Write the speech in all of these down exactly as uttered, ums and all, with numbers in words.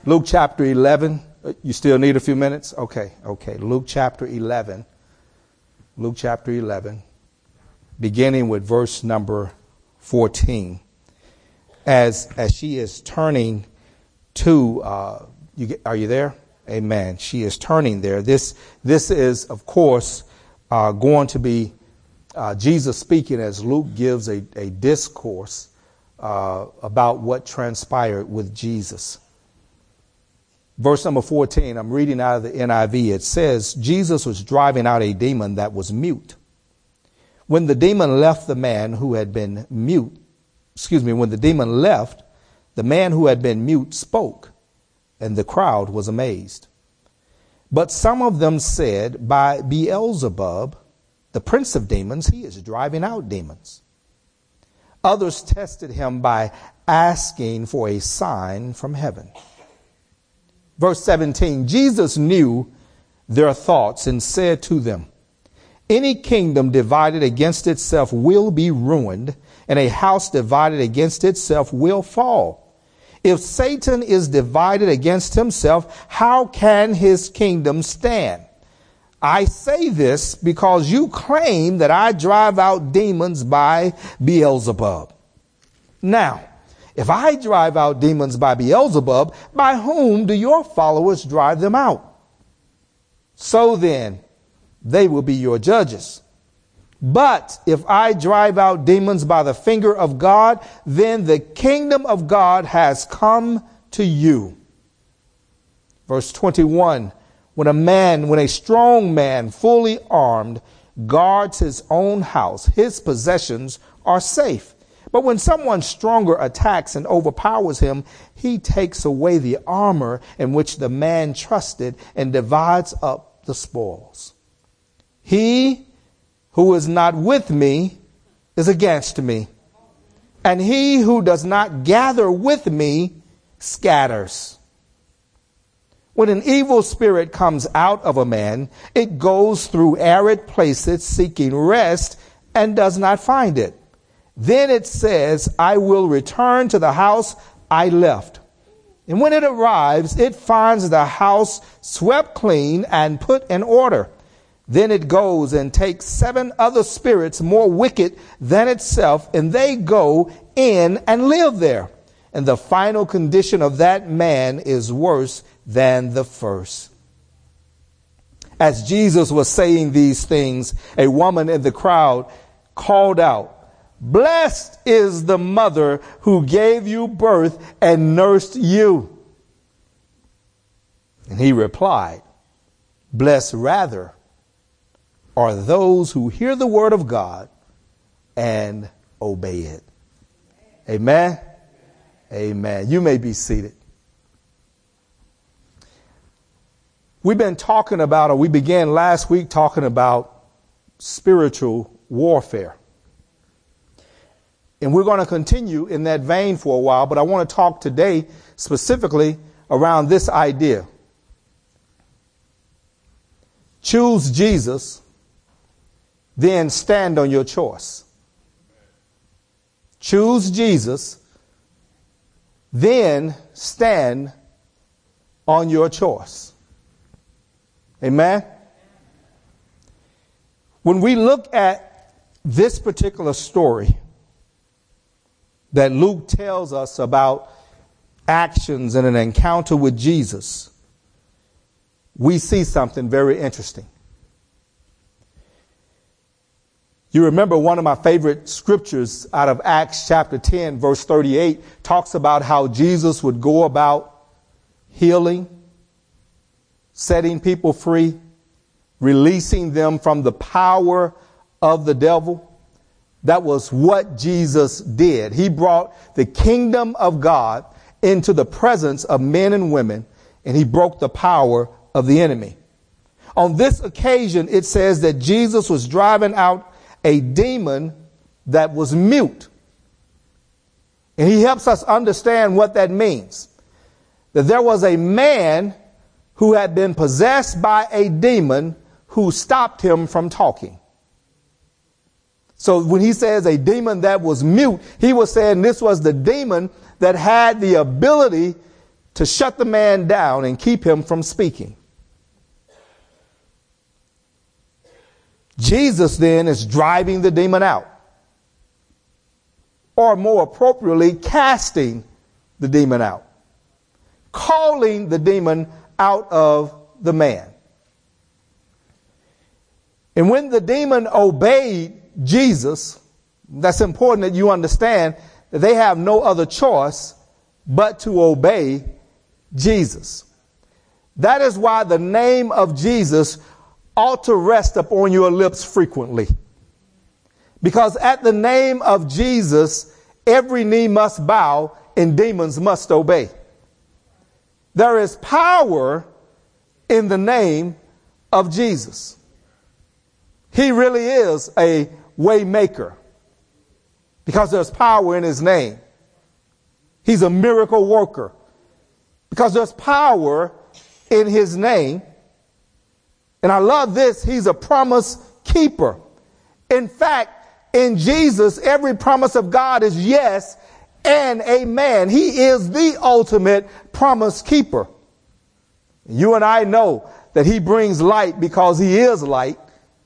Luke chapter eleven. You still need a few minutes? Okay, okay. Luke chapter eleven. Luke chapter eleven, beginning with verse number fourteen. As as she is turning to, uh, you get, are you there? Amen. She is turning there. This this is, of course, uh, going to be uh, Jesus speaking as Luke gives a, a discourse uh, about what transpired with Jesus. Verse number fourteen, I'm reading out of the N I V. It says, Jesus was driving out a demon that was mute. When the demon left the man who had been mute, excuse me, when the demon left, the man who had been mute spoke, and the crowd was amazed. But some of them said, by Beelzebub, the prince of demons, he is driving out demons. Others tested him by asking for a sign from heaven. Verse seventeen, Jesus knew their thoughts and said to them, any kingdom divided against itself will be ruined, and a house divided against itself will fall. If Satan is divided against himself, how can his kingdom stand? I say this because you claim that I drive out demons by Beelzebub. Now, if I drive out demons by Beelzebub, by whom do your followers drive them out? So then, they will be your judges. But if I drive out demons by the finger of God, then the kingdom of God has come to you. Verse twenty-one, when a man, when a strong man, fully armed, guards his own house, his possessions are safe. But when someone stronger attacks and overpowers him, he takes away the armor in which the man trusted and divides up the spoils. He who is not with me is against me, and he who does not gather with me scatters. When an evil spirit comes out of a man, it goes through arid places seeking rest and does not find it. Then it says, I will return to the house I left. And when it arrives, it finds the house swept clean and put in order. Then it goes and takes seven other spirits more wicked than itself, and they go in and live there. And the final condition of that man is worse than the first. As Jesus was saying these things, a woman in the crowd called out, blessed is the mother who gave you birth and nursed you. And he replied, blessed rather are those who hear the word of God and obey it. Amen. Amen. You may be seated. We've been talking about, or we began last week talking about spiritual warfare. And we're going to continue in that vein for a while, but I want to talk today specifically around this idea. Choose Jesus, then stand on your choice. Choose Jesus, then stand on your choice. Amen. When we look at this particular story that Luke tells us about actions and an encounter with Jesus, we see something very interesting. You remember one of my favorite scriptures out of Acts chapter ten, verse thirty-eight, talks about how Jesus would go about healing, setting people free, releasing them from the power of the devil. That was what Jesus did. He brought the kingdom of God into the presence of men and women, and he broke the power of the enemy. On this occasion, it says that Jesus was driving out a demon that was mute. And he helps us understand what that means. That there was a man who had been possessed by a demon who stopped him from talking. So when he says a demon that was mute, he was saying this was the demon that had the ability to shut the man down and keep him from speaking. Jesus then is driving the demon out, or more appropriately, casting the demon out, calling the demon out of the man. And when the demon obeyed Jesus, that's important that you understand that they have no other choice but to obey Jesus. That is why the name of Jesus ought to rest upon your lips frequently. Because at the name of Jesus, every knee must bow and demons must obey. There is power in the name of Jesus. He really is a way maker because there's power in his name. He's a miracle worker because there's power in his name. And I love this. He's a promise keeper. In fact, in Jesus, every promise of God is yes and amen. He is the ultimate promise keeper. You and I know that he brings light because he is light.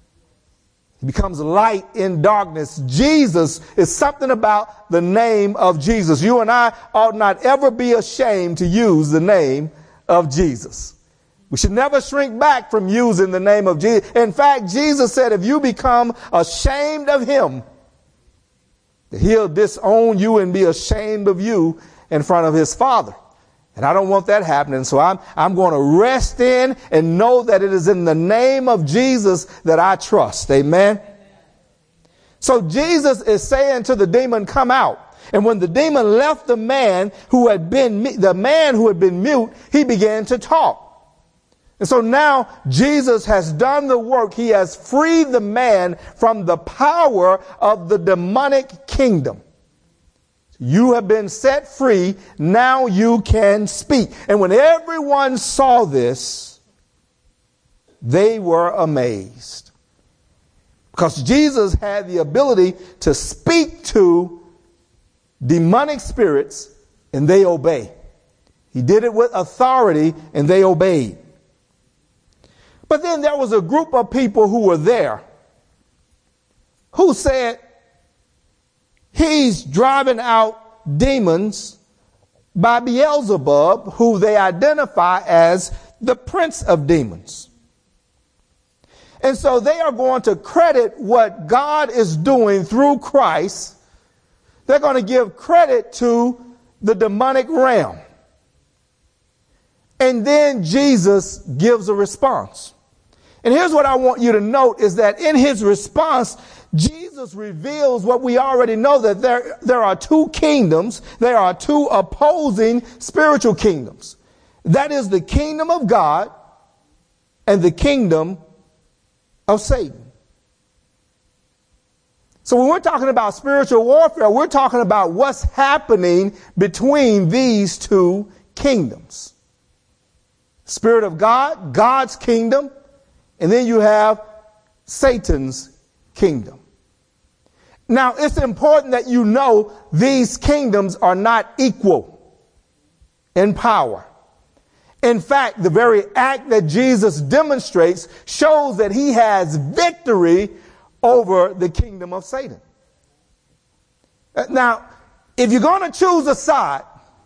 He becomes light in darkness. Jesus is something about the name of Jesus. You and I ought not ever be ashamed to use the name of Jesus. We should never shrink back from using the name of Jesus. In fact, Jesus said, if you become ashamed of him, he'll disown you and be ashamed of you in front of his Father. And I don't want that happening. So I'm, I'm going to rest in and know that it is in the name of Jesus that I trust. Amen. So Jesus is saying to the demon, come out. And when the demon left the man who had been, the man who had been mute, he began to talk. And so now Jesus has done the work. He has freed the man from the power of the demonic kingdom. You have been set free. Now you can speak. And when everyone saw this, they were amazed. Because Jesus had the ability to speak to demonic spirits and they obey. He did it with authority and they obeyed. But then there was a group of people who were there who said, he's driving out demons by Beelzebub, who they identify as the prince of demons. And so they are going to credit what God is doing through Christ. They're going to give credit to the demonic realm. And then Jesus gives a response. And here's what I want you to note is that in his response, Jesus reveals what we already know, that there, there are two kingdoms. There are two opposing spiritual kingdoms. That is the kingdom of God and the kingdom of Satan. So when we're talking about spiritual warfare, we're talking about what's happening between these two kingdoms. Spirit of God, God's kingdom, and then you have Satan's kingdom. Now, it's important that you know these kingdoms are not equal in power. In fact, the very act that Jesus demonstrates shows that he has victory over the kingdom of Satan. Now, if you're going to choose a side,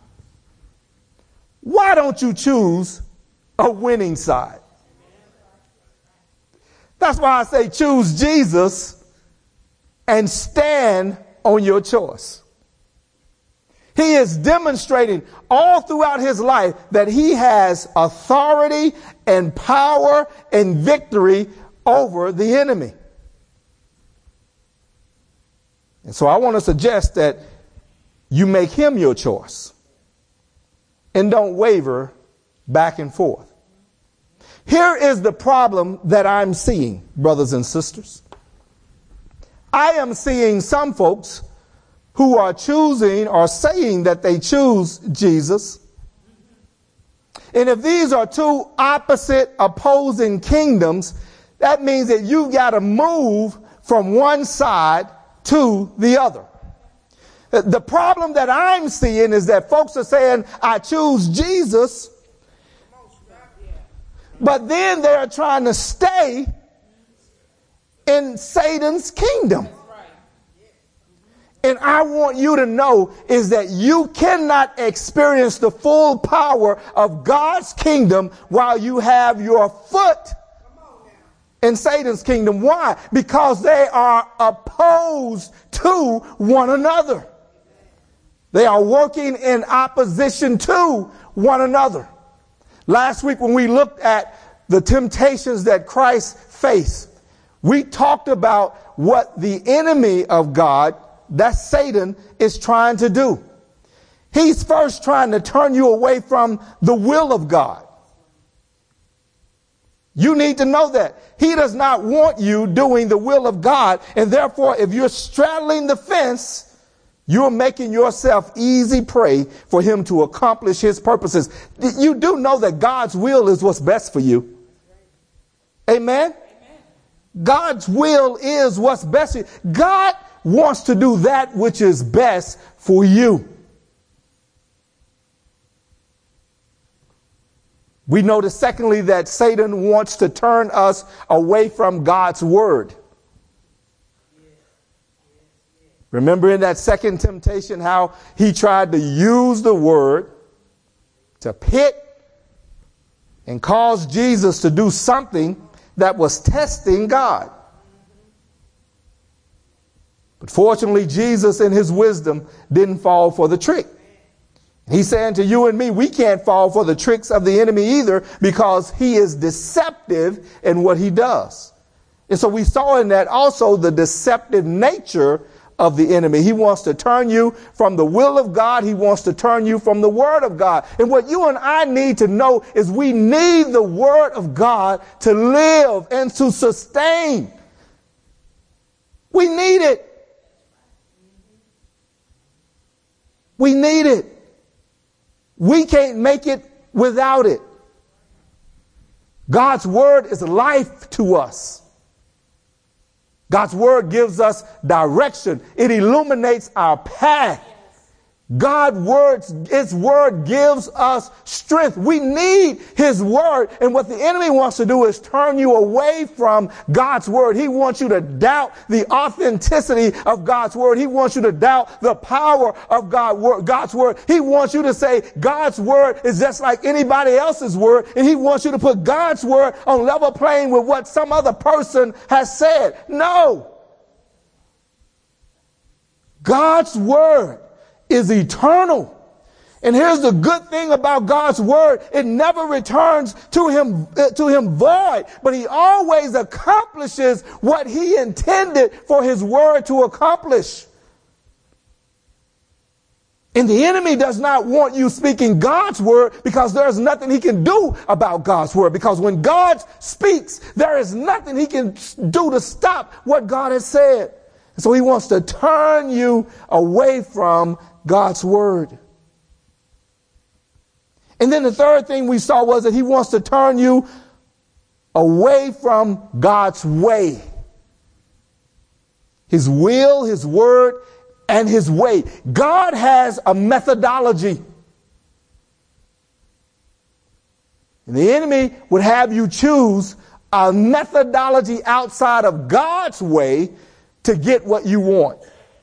why don't you choose a winning side? That's why I say choose Jesus and stand on your choice. He is demonstrating all throughout his life that he has authority and power and victory over the enemy. And so I want to suggest that you make him your choice and don't waver back and forth. Here is the problem that I'm seeing, brothers and sisters. I am seeing some folks who are choosing or saying that they choose Jesus. And if these are two opposite opposing kingdoms, that means that you've got to move from one side to the other. The problem that I'm seeing is that folks are saying, I choose Jesus, but then they're trying to stay in Satan's kingdom. And I want you to know is that you cannot experience the full power of God's kingdom while you have your foot in Satan's kingdom. Why? Because they are opposed to one another. They are working in opposition to one another. Last week when we looked at the temptations that Christ faced, we talked about what the enemy of God, that's Satan, is trying to do. He's first trying to turn you away from the will of God. You need to know that. He does not want you doing the will of God. And therefore, if you're straddling the fence, you're making yourself easy prey for him to accomplish his purposes. You do know that God's will is what's best for you. Amen? Amen. God's will is what's best for you. God wants to do that which is best for you. We notice, secondly, that Satan wants to turn us away from God's word. Remember in that second temptation how he tried to use the word to pit and cause Jesus to do something that was testing God. But fortunately, Jesus in his wisdom didn't fall for the trick. He's saying to you and me, we can't fall for the tricks of the enemy either, because he is deceptive in what he does. And so we saw in that also the deceptive nature of the enemy. He wants to turn you from the will of God. He wants to turn you from the word of God. And what you and I need to know is we need the word of God to live and to sustain. We need it. We need it. We can't make it without it. God's word is life to us. God's word gives us direction. It illuminates our path. God's word, his word gives us strength. We need his word. And what the enemy wants to do is turn you away from God's word. He wants you to doubt the authenticity of God's word. He wants you to doubt the power of God, God's word. He wants you to say God's word is just like anybody else's word. And he wants you to put God's word on level playing with what some other person has said. No. God's word is eternal. And here's the good thing about God's word. It never returns to him, uh, to him void, but he always accomplishes what he intended for his word to accomplish. And the enemy does not want you speaking God's word, because there's nothing he can do about God's word. Because when God speaks, there is nothing he can do to stop what God has said. So he wants to turn you away from God's word. And then the third thing we saw was that he wants to turn you away from God's way. His will, his word, and his way. God has a methodology. And the enemy would have you choose a methodology outside of God's way to get what you want.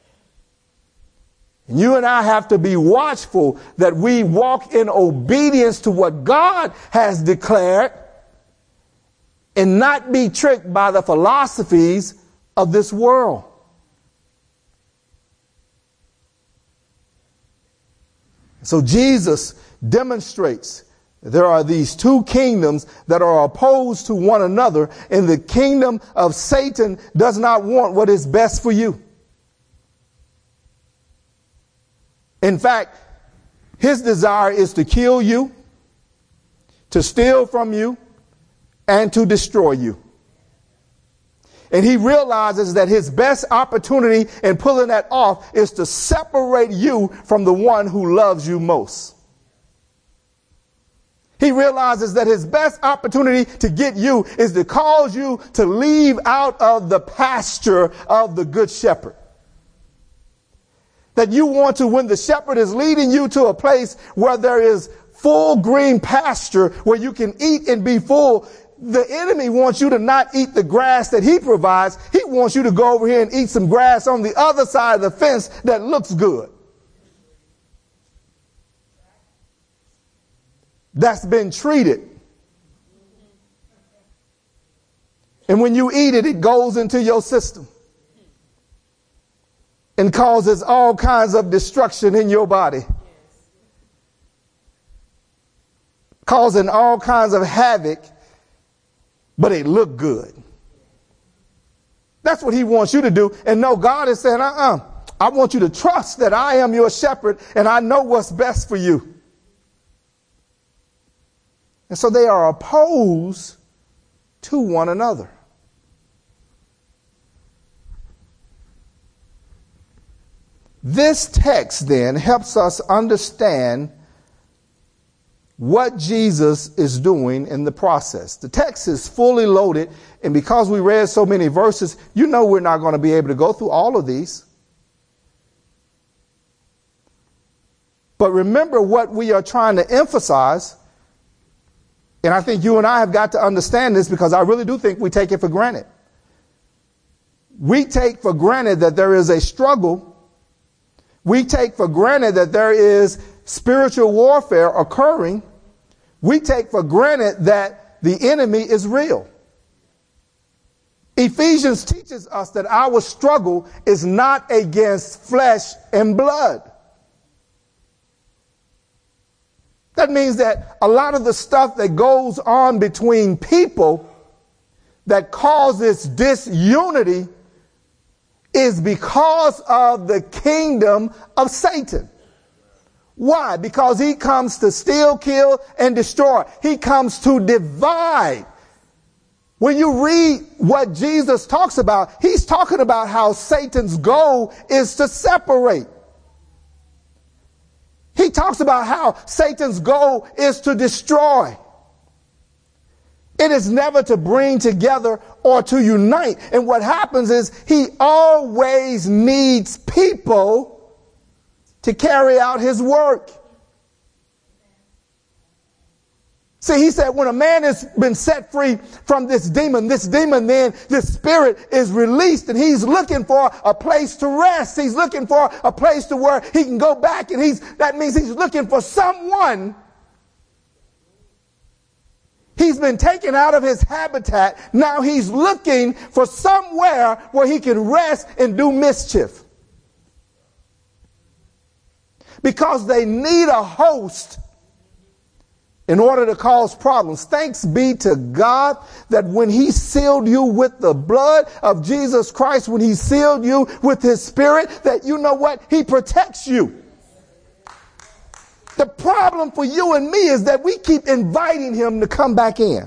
And you and I have to be watchful that we walk in obedience to what God has declared and not be tricked by the philosophies of this world. So Jesus demonstrates there are these two kingdoms that are opposed to one another, and the kingdom of Satan does not want what is best for you. In fact, his desire is to kill you, to steal from you, and to destroy you. And he realizes that his best opportunity in pulling that off is to separate you from the one who loves you most. He realizes that his best opportunity to get you is to cause you to leave out of the pasture of the good shepherd. That you want to, when the shepherd is leading you to a place where there is full green pasture, where you can eat and be full, the enemy wants you to not eat the grass that he provides. He wants you to go over here and eat some grass on the other side of the fence that looks good. That's been treated. And when you eat it, it goes into your system and causes all kinds of destruction in your body, causing all kinds of havoc, but it look good. That's what he wants you to do. And no, God is saying, uh-uh, I want you to trust that I am your shepherd and I know what's best for you. And so they are opposed to one another. This text then helps us understand what Jesus is doing in the process. The text is fully loaded, and because we read so many verses, you know we're not going to be able to go through all of these. But remember what we are trying to emphasize, and I think you and I have got to understand this because I really do think we take it for granted. We take for granted that there is a struggle. We take for granted that there is spiritual warfare occurring. We take for granted that the enemy is real. Ephesians teaches us that our struggle is not against flesh and blood. That means that a lot of the stuff that goes on between people that causes disunity is because of the kingdom of Satan. Why? Because he comes to steal, kill, and destroy. He comes to divide. When you read what Jesus talks about, he's talking about how Satan's goal is to separate. He talks about how Satan's goal is to destroy. It is never to bring together or to unite. And what happens is he always needs people to carry out his work. See, he said when a man has been set free from this demon, this demon then, this spirit is released and he's looking for a place to rest. He's looking for a place to where he can go back, and he's, that means he's looking for someone. He's been taken out of his habitat. Now he's looking for somewhere where he can rest and do mischief. Because they need a host in order to cause problems. Thanks be to God that when he sealed you with the blood of Jesus Christ, when he sealed you with his spirit, that you know what? He protects you. The problem for you and me is that we keep inviting him to come back in.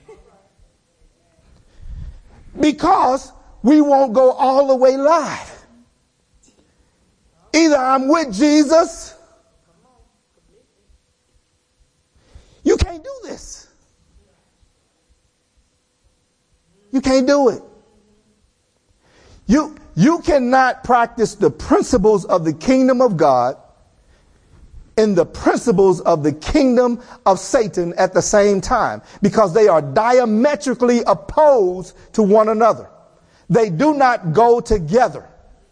Because we won't go all the way live. Either I'm with Jesus. You can't do this. You can't do it. You, you cannot practice the principles of the kingdom of God and the principles of the kingdom of Satan at the same time, because they are diametrically opposed to one another. They do not go together.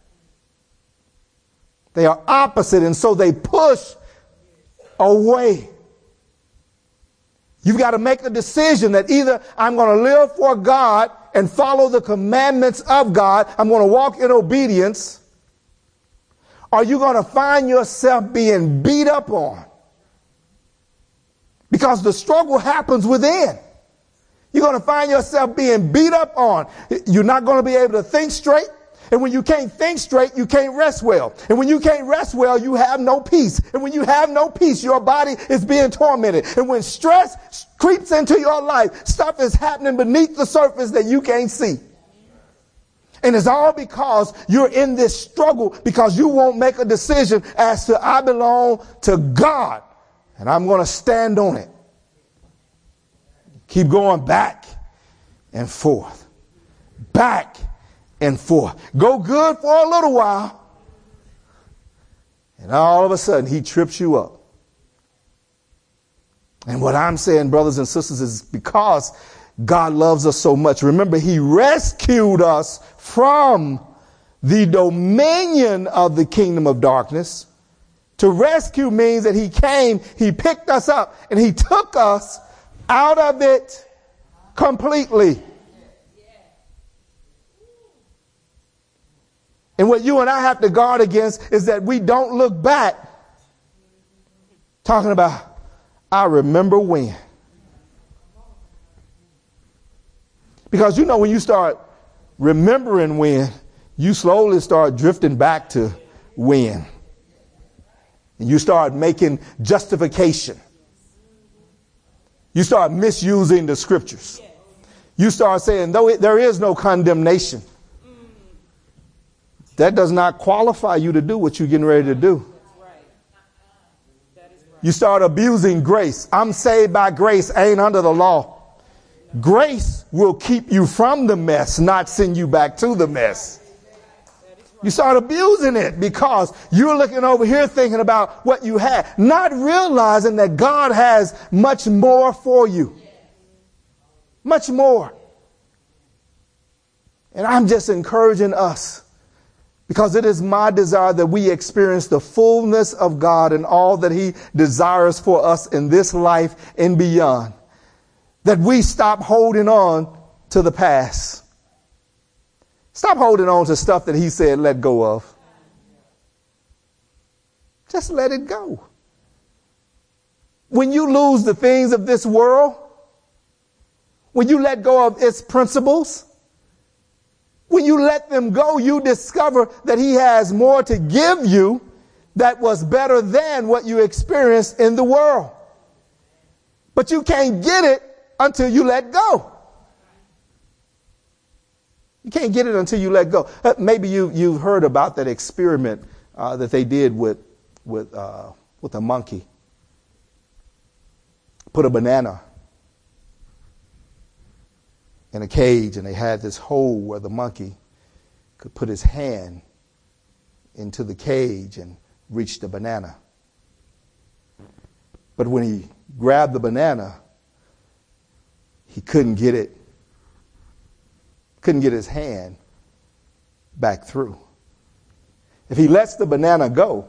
They are opposite, and so they push away. You've got to make a decision that either I'm going to live for God and follow the commandments of God, I'm going to walk in obedience, or you're going to find yourself being beat up on. Because the struggle happens within. You're going to find yourself being beat up on. You're not going to be able to think straight. And when you can't think straight, you can't rest well. And when you can't rest well, you have no peace. And when you have no peace, your body is being tormented. And when stress creeps into your life, stuff is happening beneath the surface that you can't see. And it's all because you're in this struggle, because you won't make a decision as to I belong to God and I'm going to stand on it. Keep going back and forth, back and forth. Go good for a little while. And all of a sudden, he trips you up. And what I'm saying, brothers and sisters, is because God loves us so much. Remember, he rescued us from the dominion of the kingdom of darkness. To rescue means that he came, he picked us up, and he took us out of it completely. And what you and I have to guard against is that we don't look back talking about, I remember when. Because you know, when you start remembering when, you slowly start drifting back to when. And you start making justification. You start misusing the scriptures. You start saying, though it, there is no condemnation, that does not qualify you to do what you're getting ready to do. You start abusing grace. I'm saved by grace, ain't under the law. Grace will keep you from the mess, not send you back to the mess. You start abusing it because you're looking over here thinking about what you had, not realizing that God has much more for you. Much more. And I'm just encouraging us, because it is my desire that we experience the fullness of God and all that he desires for us in this life and beyond. That we stop holding on to the past. Stop holding on to stuff that he said let go of. Just let it go. When you lose the things of this world, when you let go of its principles, when you let them go, you discover that he has more to give you that was better than what you experienced in the world. But you can't get it until you let go. You can't get it until you let go. Uh, maybe you, you've heard about that experiment uh, that they did with, with, uh, with a monkey. Put a banana in a cage, and they had this hole where the monkey could put his hand into the cage and reach the banana. But when he grabbed the banana, he couldn't get it, couldn't get his hand back through. If he lets the banana go,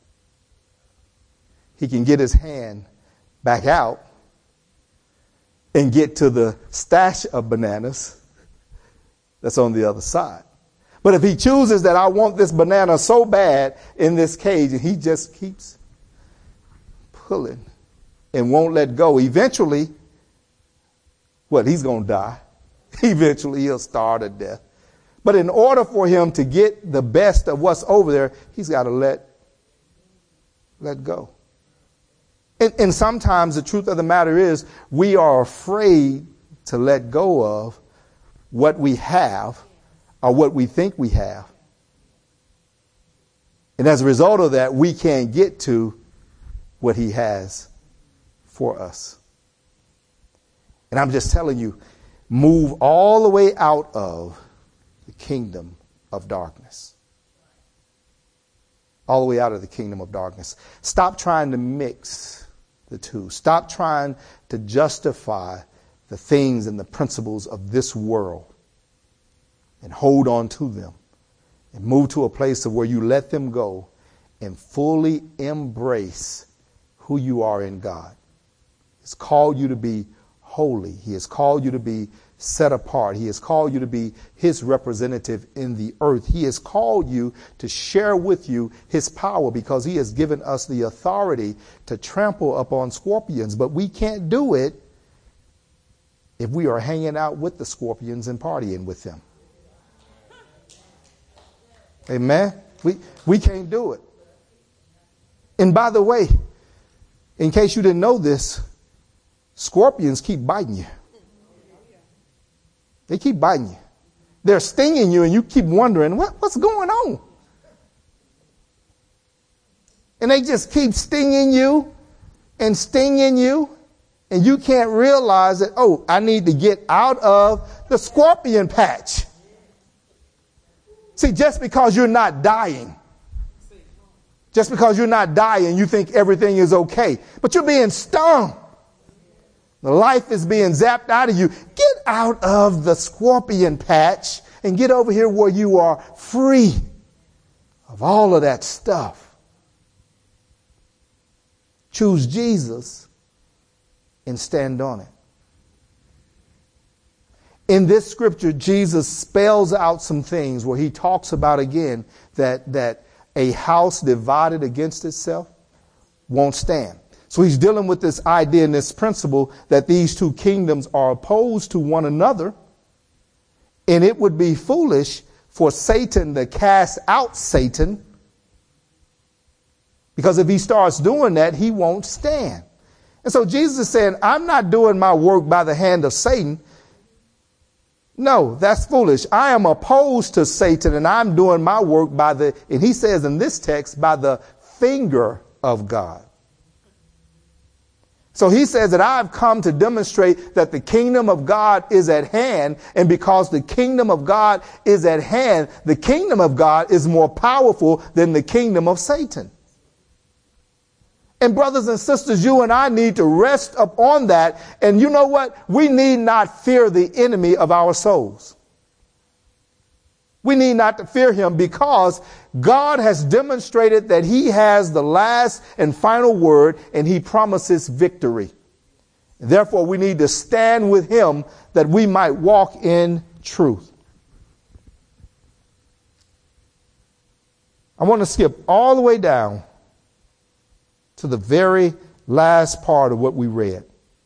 he can get his hand back out and get to the stash of bananas that's on the other side. But if he chooses that I want this banana so bad in this cage, and he just keeps pulling and won't let go, eventually, what, he's going to die. Eventually he'll starve to death. But in order for him to get the best of what's over there, he's got to let, let go. And, and sometimes the truth of the matter is we are afraid to let go of what we have or what we think we have. And as a result of that, we can't get to what he has for us. And I'm just telling you, move all the way out of the kingdom of darkness. All the way out of the kingdom of darkness. Stop trying to mix the two. Stop trying to justify the things and the principles of this world and hold on to them, and move to a place of where you let them go and fully embrace who you are in God. He's called you to be holy. He has called you to be set apart. He has called you to be his representative in the earth. He has called you to share with you his power, because he has given us the authority to trample upon scorpions. But we can't do it if we are hanging out with the scorpions and partying with them. Amen. We, we can't do it. And by the way, in case you didn't know this, scorpions keep biting you. They keep biting you. They're stinging you, and you keep wondering, what, what's going on? And they just keep stinging you and stinging you, and you can't realize that, oh, I need to get out of the scorpion patch. See, just because you're not dying, Just because you're not dying, you think everything is okay. But you're being stung. The life is being zapped out of you. Get out of the scorpion patch and get over here where you are free of all of that stuff. Choose Jesus and stand on it. In this scripture, Jesus spells out some things where he talks about, again, that, that a house divided against itself won't stand. So he's dealing with this idea and this principle that these two kingdoms are opposed to one another. And it would be foolish for Satan to cast out Satan, because if he starts doing that, he won't stand. And so Jesus is saying, I'm not doing my work by the hand of Satan. No, that's foolish. I am opposed to Satan, and I'm doing my work by the, and he says in this text, by the finger of God. So he says that I've come to demonstrate that the kingdom of God is at hand. And because the kingdom of God is at hand, the kingdom of God is more powerful than the kingdom of Satan. And brothers and sisters, you and I need to rest upon that. And you know what? We need not fear the enemy of our souls. We need not to fear him, because God has demonstrated that he has the last and final word, and he promises victory. Therefore, we need to stand with him that we might walk in truth. I want to skip all the way down to the very last part of what we read.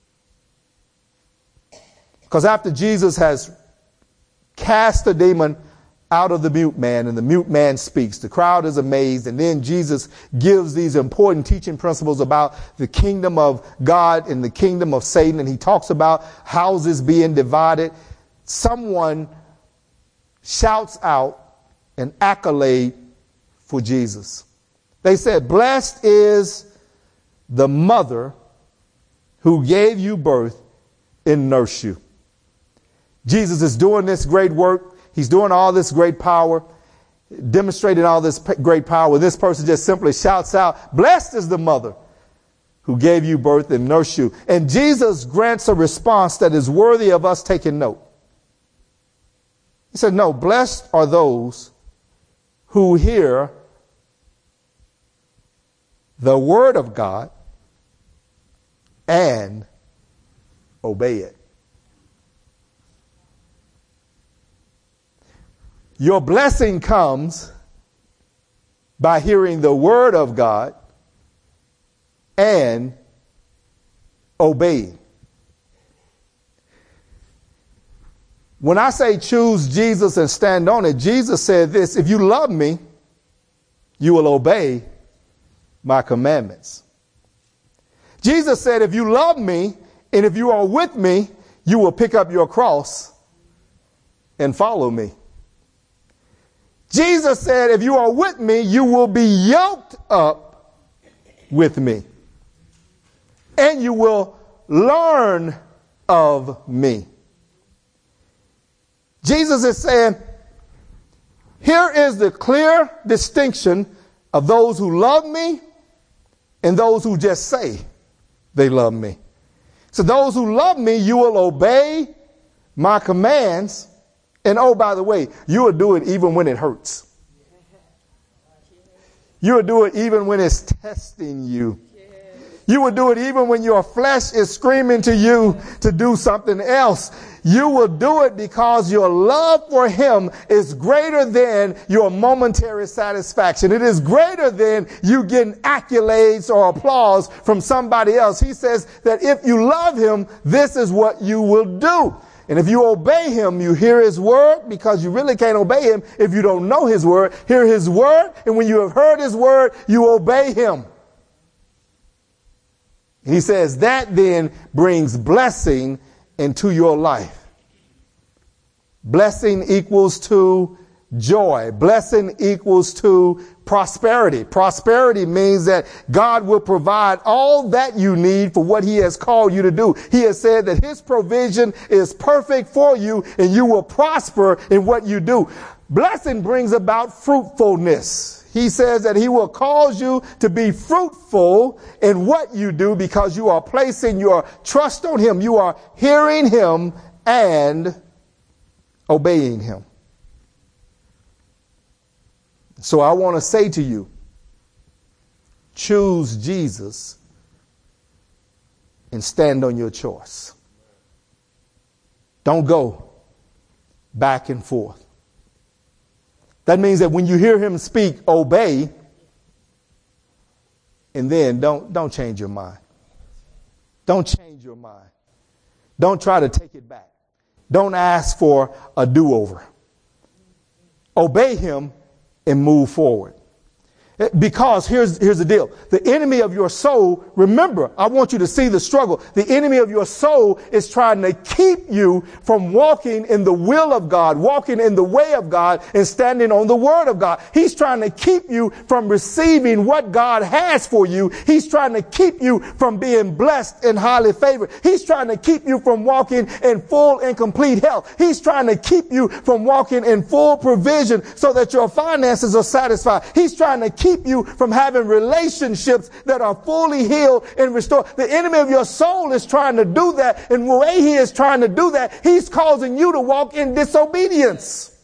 Because after Jesus has cast the demon out of the mute man, and the mute man speaks, the crowd is amazed, and then Jesus gives these important teaching principles about the kingdom of God and the kingdom of Satan, and he talks about houses being divided. Someone shouts out an accolade for Jesus. They said, "Blessed is the mother who gave you birth and nursed you." Jesus is doing this great work. He's doing all this great power, demonstrating all this great power. This person just simply shouts out, "Blessed is the mother who gave you birth and nursed you." And Jesus grants a response that is worthy of us taking note. He said, no, blessed are those who hear the word of God and obey it. Your blessing comes by hearing the word of God and obeying. When I say choose Jesus and stand on it, Jesus said this: if you love me, you will obey my commandments. Jesus said, if you love me and if you are with me, you will pick up your cross and follow me. Jesus said, if you are with me, you will be yoked up with me, and you will learn of me. Jesus is saying, here is the clear distinction of those who love me and those who just say they love me. So those who love me, you will obey my commands. And oh, by the way, you will do it even when it hurts. You will do it even when it's testing you. You will do it even when your flesh is screaming to you to do something else. You will do it because your love for him is greater than your momentary satisfaction. It is greater than you getting accolades or applause from somebody else. He says that if you love him, this is what you will do. And if you obey him, you hear his word, because you really can't obey him if you don't know his word. Hear his word, and when you have heard his word, you obey him. He says that then brings blessing into your life. Blessing equals to joy. Blessing equals to prosperity. Prosperity means that God will provide all that you need for what he has called you to do. He has said that his provision is perfect for you, and you will prosper in what you do. Blessing brings about fruitfulness. he says that he will cause you to be fruitful in what you do because you are placing your trust on him. You are hearing him and obeying him. So I want to say to you, choose Jesus and stand on your choice. Don't go back and forth. That means that when you hear him speak, obey, and then don't, don't change your mind. Don't change your mind. Don't try to take it back. Don't ask for a do-over. Obey him and move forward. Because here's, here's the deal. The enemy of your soul, remember, I want you to see the struggle. The enemy of your soul is trying to keep you from walking in the will of God, walking in the way of God, and standing on the word of God. He's trying to keep you from receiving what God has for you. He's trying to keep you from being blessed and highly favored. He's trying to keep you from walking in full and complete health. He's trying to keep you from walking in full provision so that your finances are satisfied. He's trying to keep keep you from having relationships that are fully healed and restored. The enemy of your soul is trying to do that. And the way he is trying to do that, he's causing you to walk in disobedience.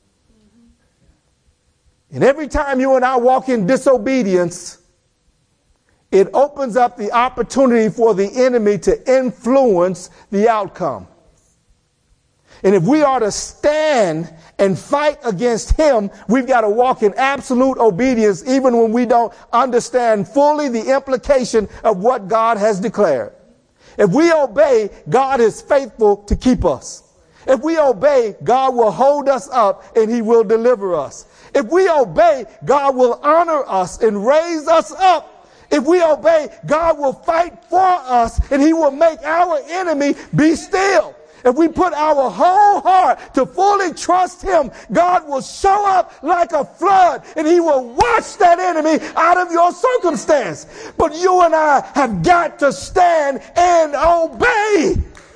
And every time you and I walk in disobedience, it opens up the opportunity for the enemy to influence the outcome. And if we are to stand and fight against him, we've got to walk in absolute obedience, even when we don't understand fully the implication of what God has declared. If we obey, God is faithful to keep us. If we obey, God will hold us up and he will deliver us. If we obey, God will honor us and raise us up. If we obey, God will fight for us and he will make our enemy be still. If we put our whole heart to fully trust him, God will show up like a flood and he will wash that enemy out of your circumstance. But you and I have got to stand and obey.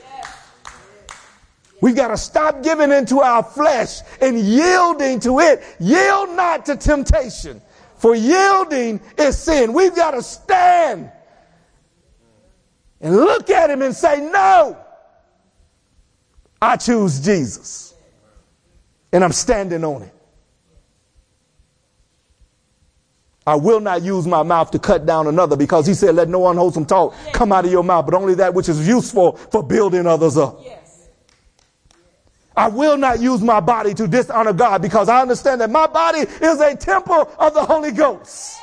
We've got to stop giving into our flesh and yielding to it. Yield not to temptation, for yielding is sin. We've got to stand and look at him and say, no. I choose Jesus, and I'm standing on it. I will not use my mouth to cut down another, because he said, let no unwholesome talk come out of your mouth, but only that which is useful for building others up. Yes. I will not use my body to dishonor God, because I understand that my body is a temple of the Holy Ghost.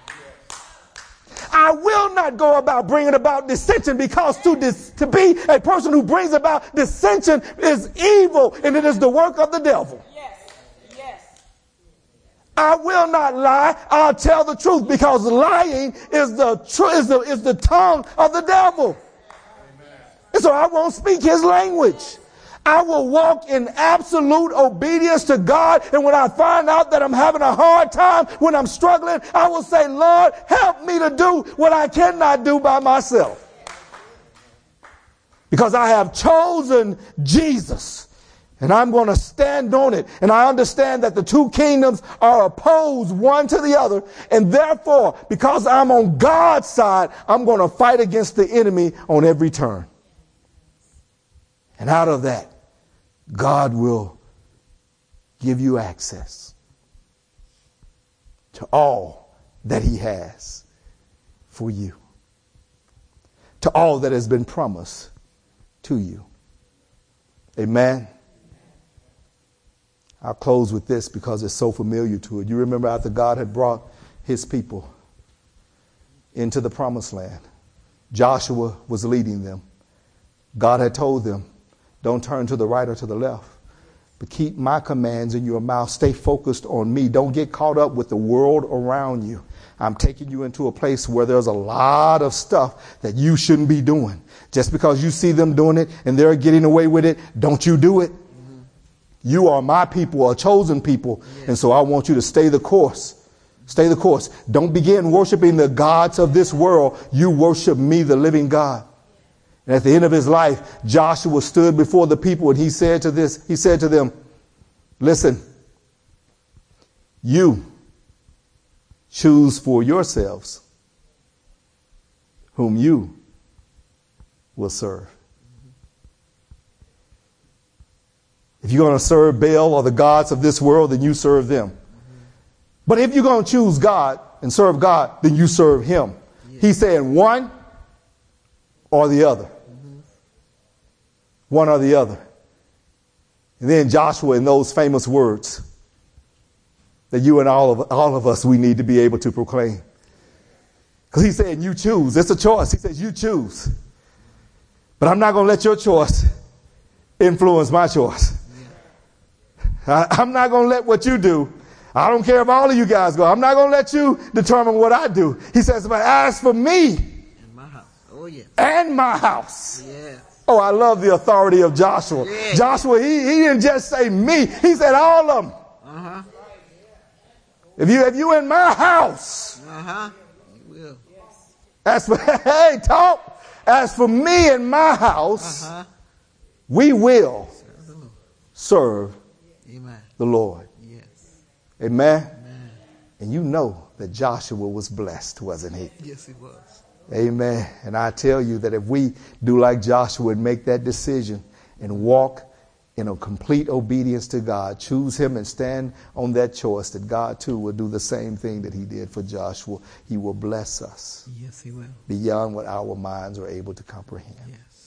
I will not go about bringing about dissension, because to dis- to be a person who brings about dissension is evil, and it is the work of the devil. Yes. Yes. I will not lie. I'll tell the truth, because lying is the tr- is the is the tongue of the devil. Amen. And so I won't speak his language. I will walk in absolute obedience to God. And when I find out that I'm having a hard time, when I'm struggling, I will say, Lord, help me to do what I cannot do by myself. Because I have chosen Jesus, and I'm going to stand on it. And I understand that the two kingdoms are opposed one to the other. And therefore, because I'm on God's side, I'm going to fight against the enemy on every turn. And out of that, God will give you access to all that he has for you, to all that has been promised to you. Amen. I'll close with this because it's so familiar to it. You remember after God had brought his people into the promised land, Joshua was leading them. God had told them, don't turn to the right or to the left, but keep my commands in your mouth. Stay focused on me. Don't get caught up with the world around you. I'm taking you into a place where there's a lot of stuff that you shouldn't be doing. Just because you see them doing it and they're getting away with it, don't you do it. Mm-hmm. You are my people, a chosen people. Yes. And so I want you to stay the course. Stay the course. Don't begin worshiping the gods of this world. You worship me, the living God. And at the end of his life, Joshua stood before the people and he said to this, he said to them, listen, you choose for yourselves whom you will serve. If you're going to serve Baal or the gods of this world, then you serve them. But if you're going to choose God and serve God, then you serve him. Yeah. He's saying one or the other. Mm-hmm. One or the other. And then Joshua, in those famous words that you and all of, all of us, we need to be able to proclaim. Because he's saying you choose. It's a choice. He says you choose. But I'm not going to let your choice influence my choice. Yeah. I, I'm not going to let what you do. I don't care if all of you guys go. I'm not going to let you determine what I do. He says, but as for me and my house. Oh, yes. And my house. Yes. Oh, I love the authority of Joshua. Yeah. Joshua, he, he didn't just say me. He said all of them. Uh-huh. If you, if you in my house. Uh-huh. You will. As for, hey, talk. As for me and my house, uh-huh. we will serve Amen. The Lord. Yes. Amen? Amen. And you know that Joshua was blessed, wasn't he? Yes, he was. Amen. And I tell you that if we do like Joshua and make that decision and walk in a complete obedience to God, choose him and stand on that choice, that God too will do the same thing that he did for Joshua. He will bless us. Yes, he will. Beyond what our minds are able to comprehend. Yes.